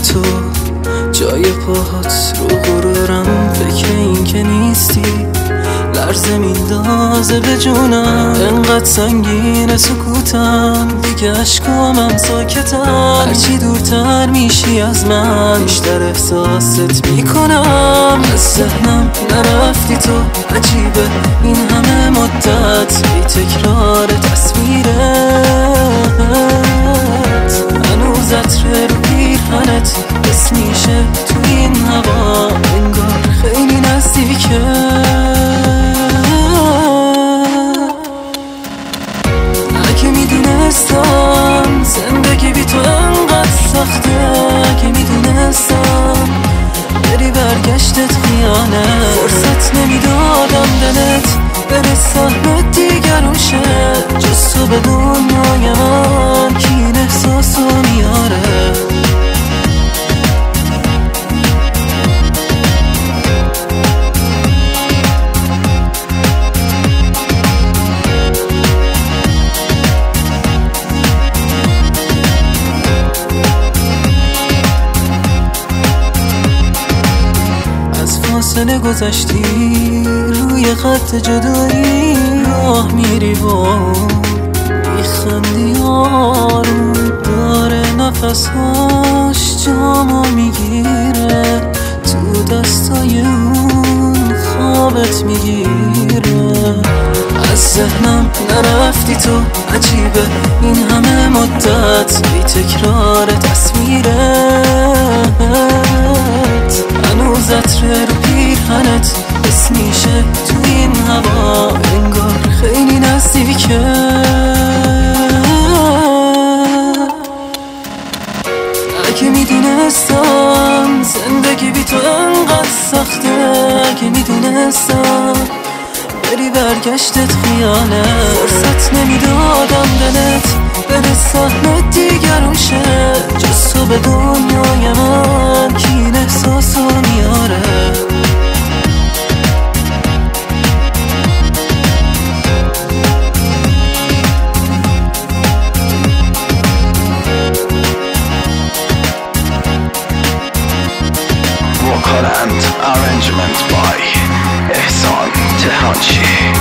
تو جای پاهات رو غرورم، فکر این که نیستی لرزه میندازه به جونم. انقدر سنگین سکوتم دیگه، اشکامم ساکتم. هرچی دورتر میشی از من بیشتر احساست میکنم. از ذهنم نرفتی تو، عجیبه این همه مدت ای تکرار تصویرت. هنوز عطر رو پیرهنت حس میشه تو این هوا، انگار خیلی نزدیکه. اگه میدونستم زندگی بی تو انقدر سخته، اگه میدونستم بری برگشتت خیانه، فرصت نمیدادم دلت بره سهمت دیگرون شه. جز تو به دنیای من کی این احساسو میاره؟ فاصله گذشتی روی خط جدایی، راه میری با میخندی آروم، داره نفسهاش جامو میگیره، تو دستای اون خوابت میگیره. از ذهنم نرفتی تو، عجیبه این همه مدت ای تکرار تصویرت. هنوز عطر رو پیرهنت حس میشه تو این هوا، انگار خیلی نزدیکه. اگه میدونستم زندگی بی تو انقدر سخته، اگه میدونستم بری برگشتت خیانه، فرصت نمیدادم دلت بره سهمت دیگرون شه. جز تو به دنیای من کی این احساسو میاره؟ Rockland arrangement by Ehsan Tehanchi.